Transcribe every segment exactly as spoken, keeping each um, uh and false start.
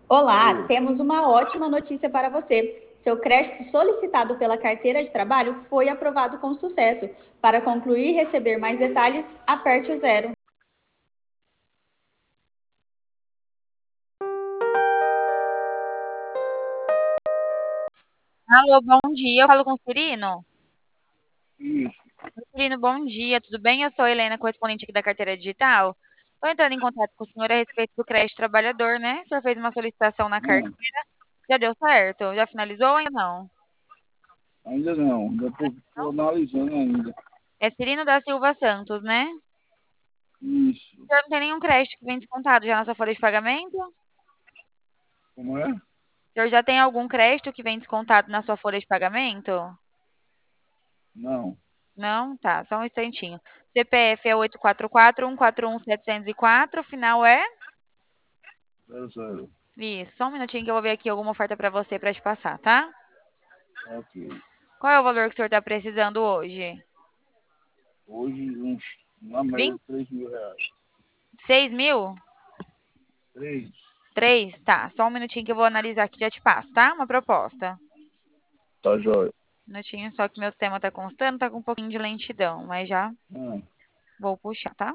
Olá, temos uma ótima notícia para você. Seu crédito solicitado pela carteira de trabalho foi aprovado com sucesso. Para concluir e receber mais detalhes, aperte o zero. Alô, bom dia. Eu falo com o Cirino. Isso. Oi, Cirino, bom dia. Tudo bem? Eu sou a Helena, correspondente aqui da carteira digital. Estou entrando em contato com o senhor a respeito do crédito trabalhador, né? O senhor fez uma solicitação na carteira. Não, Já deu certo? Já finalizou ou ainda não? ainda não. Ainda estou analisando ainda. É Cirino da Silva Santos, né? O Isso. senhor não tem nenhum crédito que vem descontado já na sua folha de pagamento? O Como é? senhor já tem algum crédito que vem descontado na sua folha de pagamento? Não. Não? Tá, só um instantinho. C P F é oito quatro quatro, um quatro um, sete zero quatro, final é? Zero, zero. Isso, só um minutinho que eu vou ver aqui alguma oferta para você para te passar, tá? Ok. Qual é o valor que o senhor está precisando hoje? Hoje, uns, na média, Vinte, três mil reais. seis mil? Três. Três? Tá, só um minutinho que eu vou analisar aqui e já te passo, tá? Uma proposta. Tá jóia. Um minutinho, só que meu sistema tá constando, tá com um pouquinho de lentidão, mas já Ah, vou puxar, tá?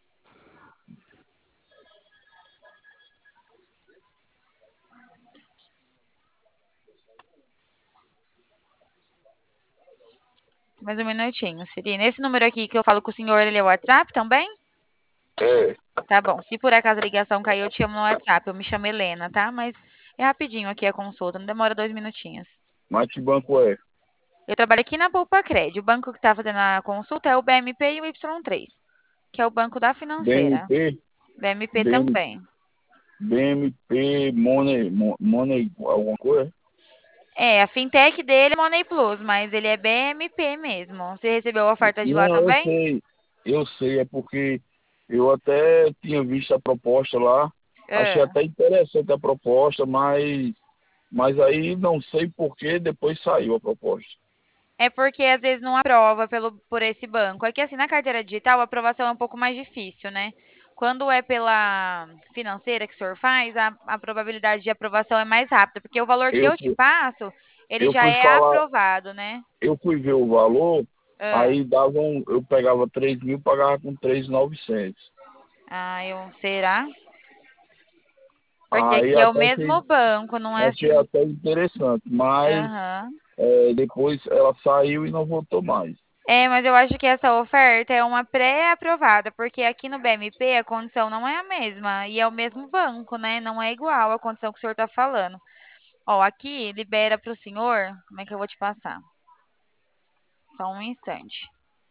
Mais um minutinho, Siri. Nesse número aqui que eu falo com o senhor, ele é o WhatsApp também? é. Tá bom. Se por acaso a ligação cair, eu te chamo no WhatsApp. Eu me chamo Helena, tá? Mas é rapidinho aqui a consulta, não demora dois minutinhos. Mas que banco é? Eu trabalho aqui na Poupacred. O banco que está fazendo a consulta é o B M P e o Y três, que é o banco da financeira. B M P? B M P BM, também. B M P Money, Mo- Money, alguma coisa? É, a fintech dele é Money Plus, mas ele é B M P mesmo. Você recebeu a oferta de lá Não, eu também? sei. Eu sei, é porque eu até tinha visto a proposta lá. Achei É. até interessante a proposta, mas Mas aí não sei por que depois saiu a proposta. É porque às vezes não aprova pelo, por esse banco. É que assim, na carteira digital a aprovação é um pouco mais difícil, né? Quando é pela financeira que o senhor faz, a, a probabilidade de aprovação é mais rápida, porque o valor que Eu, eu te fu- passo, ele eu já fui é falar, aprovado, né? eu fui ver o valor, Ah, aí davam, eu pegava três mil, pagava com três mil e novecentos. ah, eu, será? Porque Aí aqui é o até mesmo achei, banco, não é achei assim? até interessante, mas Aham. é, depois ela saiu e não voltou mais. É, mas eu acho que essa oferta é uma pré-aprovada, porque aqui no B M P a condição não é a mesma, e é o mesmo banco, né? Não é igual a condição que o senhor está falando. Ó, aqui libera para o senhor. Como é que eu vou te passar? Só um instante.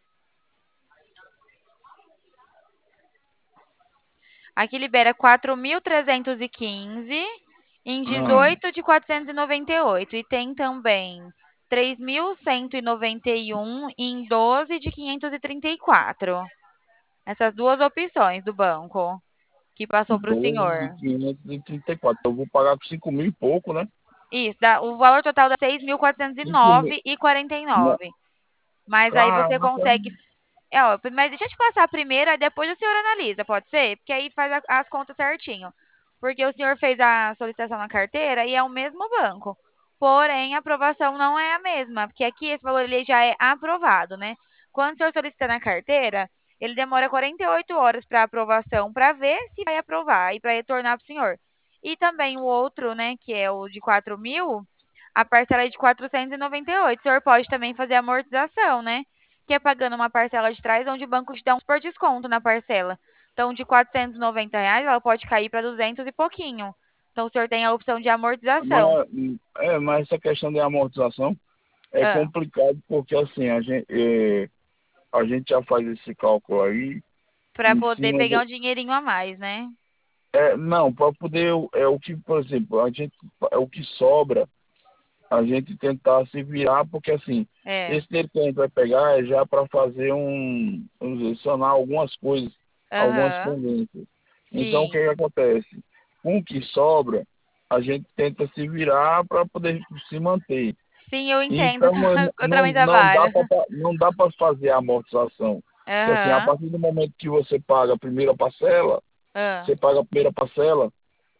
Aqui libera quatro mil trezentos e quinze em Ah, dezoito de quatrocentos e noventa e oito. E tem também três mil cento e noventa e um em doze de quinhentos e trinta e quatro. Essas duas opções do banco que passou para o doze de senhor. quinhentos e trinta e quatro. Então eu vou pagar com cinco mil e pouco, né? Isso, dá, o valor total dá seis mil quatrocentos e cinco mil. nove e quarenta e Não, nove. Mas aí você caraca, consegue. É, ó, mas deixa eu te passar a primeira, depois o senhor analisa, pode ser? Porque aí faz a- as contas certinho. Porque o senhor fez a solicitação na carteira e é o mesmo banco. Porém, a aprovação não é a mesma, porque aqui esse valor ele já é aprovado, né? Quando o senhor solicita na carteira, ele demora quarenta e oito horas para aprovação, para ver se vai aprovar e para retornar para o senhor. E também o outro, né, que é o de quatro mil, a parcela é de quatrocentos e noventa e oito. O senhor pode também fazer amortização, né? Que é pagando uma parcela de trás, onde o banco te dá um super desconto na parcela. Então, de quatrocentos e noventa reais, ela pode cair para duzentos e pouquinho. Então, o senhor tem a opção de amortização. mas, é, mas essa questão de amortização é Ah, complicado porque assim, a gente, é, a gente já faz esse cálculo aí para em poder cima pegar do. um dinheirinho a mais, né? É, não, para poder, é o que, por exemplo, a gente, é o que sobra, a gente tentar se virar, porque assim, É. esse dinheiro que a gente vai pegar é já para fazer um, vamos dizer, sanar algumas coisas, algumas Aham. pendências. Então, o que, Sim. que acontece? Com o que sobra, a gente tenta se virar para poder se manter. Sim, eu entendo. Então, é, Eu não, também não dá trabalho. para não dá para fazer a amortização. Porque assim, a Aham. partir do momento que você paga a primeira parcela, Ah. você paga a primeira parcela,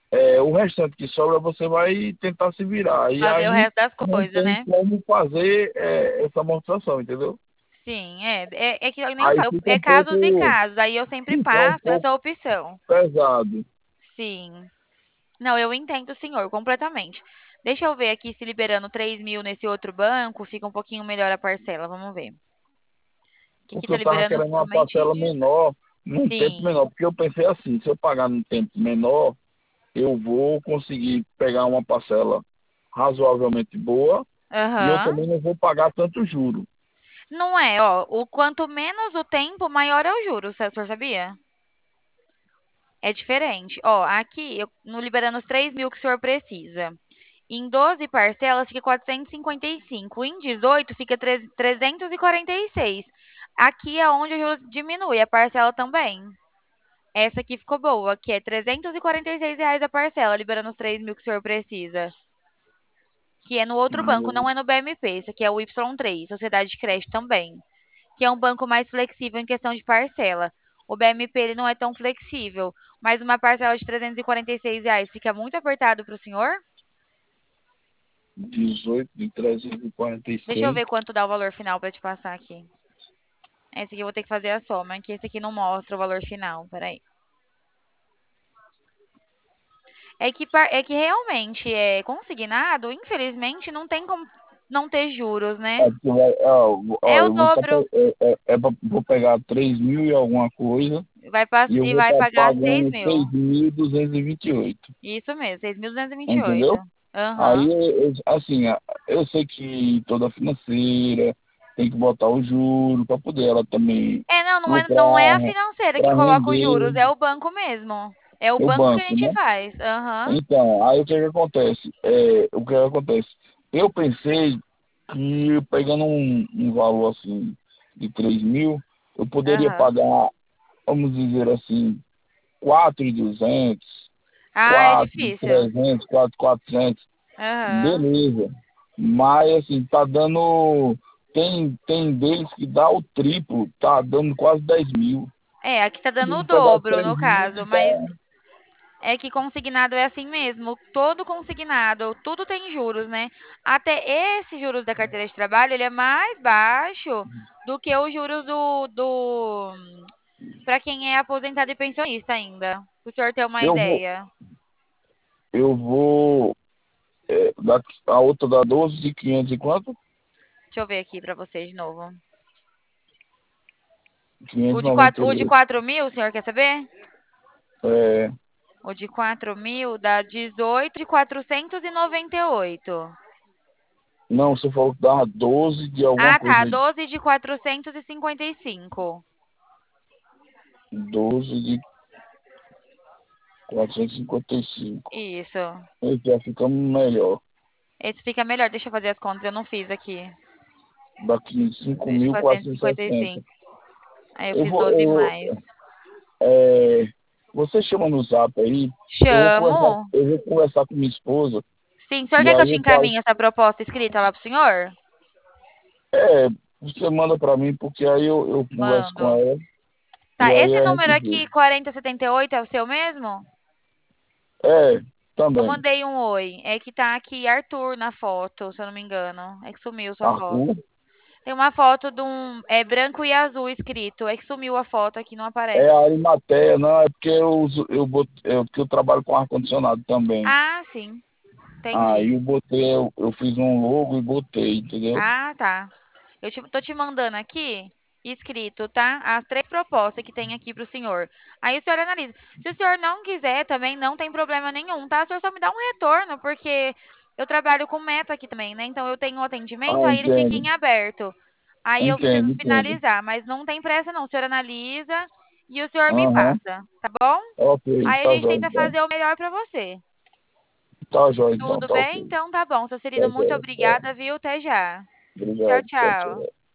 é, o restante que sobra você vai tentar se virar. E Fazer o aí resto das não coisas, tem né? como fazer é, essa amortização, entendeu? Sim, é, é, é que eu nem eu Aí falo, fica é um casos e pouco, casos. Aí eu sempre fica um passo pouco essa opção. pesado. Sim. Não, eu entendo, senhor, completamente. Deixa eu ver aqui se liberando três mil nesse outro banco, fica um pouquinho melhor a parcela. Vamos ver. Que aqui Porque tá eu tava liberando querendo uma somente parcela de. menor, num tempo Sim. menor. Porque eu pensei assim, se eu pagar num tempo menor, eu vou conseguir pegar uma parcela razoavelmente boa e eu Aham. também não vou pagar tanto juro. Não é, ó. O quanto menos o tempo, maior é o juro, o senhor sabia? É diferente. Ó, aqui, eu, no liberando os três mil que o senhor precisa. Em doze parcelas fica quatrocentos e cinquenta e cinco. Em dezoito fica tre- trezentos e quarenta e seis. Aqui é onde o juros diminui, a parcela também. Essa aqui ficou boa, que é trezentos e quarenta e seis reais a parcela, liberando os três mil que o senhor precisa. Que é no outro banco, Aí, não é no B M P. Esse aqui é o Y três, Sociedade de Crédito também. Que é um banco mais flexível em questão de parcela. O B M P ele não é tão flexível, mas uma parcela de trezentos e quarenta e seis reais fica muito apertado para o senhor? dezoito de trezentos e quarenta e Deixa eu seis. ver quanto dá o valor final para te passar aqui. Esse aqui eu vou ter que fazer a soma, que esse aqui não mostra o valor final. Peraí. É que, par- é que realmente é consignado, infelizmente, não tem como não ter juros, né? É, porque vai- ó, É ó, o eu vou, só dobro. pe- é, é, é pra- vou pegar três mil e alguma coisa Vai, pass- e eu e vou vai estar pagar seis pagando mil. três mil duzentos e vinte e oito. Isso mesmo, seis mil duzentos e vinte e oito. Entendeu? Aí, Aham. eu- assim, a- eu sei que toda financeira tem que botar o juro para poder ela também É, não, não é, não é lucrar, a financeira que para coloca os render juros, é o banco mesmo. É o o banco que a banco, gente né? faz. Aham. Então, aí o que que acontece? É, o que que acontece? Eu pensei que pegando um, um valor assim de três mil, eu poderia Aham. pagar, vamos dizer assim, quatro mil e duzentos, Ah, é quatro mil e difícil. trezentos, quatro mil e quatrocentos. Aham. Beleza. Mas assim, tá dando. Tem, tem deles que dá o triplo, tá dando quase dez mil. É, aqui tá dando o Vou pegar dobro, três no mil caso, e mas dá. é que consignado é assim mesmo. Todo consignado, tudo tem juros, né? Até esse juros da carteira de trabalho, ele é mais baixo do que os juros do, do para quem é aposentado e pensionista ainda. Para o senhor ter uma Eu vou, ideia. eu vou. É, da, a outra dá doze de quinhentos e quanto? Deixa eu ver aqui para vocês de novo. O quinhentos e de noventa quatro, e o de oito quatro mil, o senhor quer saber? É, O de quatro mil dá dezoito de quatrocentos e noventa e oito. não, você falou que dá doze de alguma Ah, tá. coisa aí. doze de quatrocentos e cinquenta e cinco. doze de quatrocentos e cinquenta e cinco. Isso. Esse já fica melhor. Esse fica melhor. Deixa eu fazer as contas. Eu não fiz aqui. Daqui cinco De mil quatrocentos e quatrocentos e cinquenta e sessenta cinco. Aí eu Eu fiz vou. doze Eu, mais. é, você chama no zap aí, eu vou conversar, Chamo. eu vou conversar com minha esposa, Sim, o senhor e quer que eu aí te eu falo, encaminhe essa proposta escrita lá pro senhor? é, você manda para mim, porque aí eu, eu converso com Mando. ela, Tá, e aí esse a número gente vê. aqui, quarenta e setenta e oito, é o seu mesmo? É, Eu também. mandei um oi. É que tá aqui Arthur na foto, se eu não me engano. É que sumiu sua Arthur, foto. Tem uma foto de um é branco e azul escrito. É que sumiu a foto aqui, não é aparece. a Arimateia, não, é porque eu, uso- eu, bot, é porque eu trabalho com ar-condicionado também. Ah, sim. Aí Entendi. eu botei, eu, eu fiz um logo e botei, entendeu? Ah, tá. Eu te, tô te mandando aqui, escrito, tá? As três propostas que tem aqui pro senhor. Aí o senhor analisa. Se o senhor não quiser, também não tem problema nenhum, tá? O senhor só me dá um retorno, porque eu trabalho com meta aqui também, né? Então eu tenho um atendimento, Ah, aí ele fica entendo, em aberto. Aí eu preciso entendo, entendo. finalizar, mas não tem pressa não. O senhor analisa e o senhor me Aham, passa, tá bom? ok, Aí a tá gente jóia tenta então. fazer o melhor pra você. Tá jóia então, Tudo tá bem? ok. Então tá bom. Seu Tá Cirino, muito jóia, tá. obrigada, viu? Até já. Tchau, Obrigado, tchau, tchau. tchau.